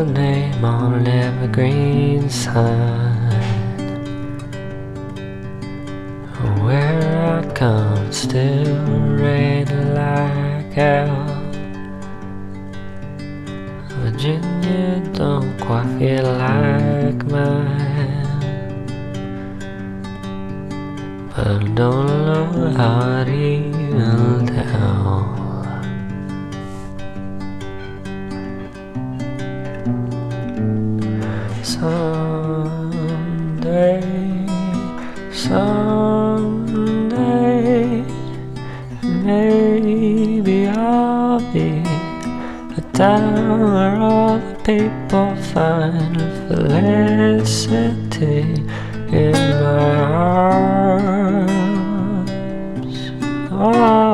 your name on an evergreen sign. Where I come, still rain like hell. Virginia don't quite feel like mine, but I don't know how it even tell. Someday, maybe I'll be a town where all the people find felicity in my arms. Oh.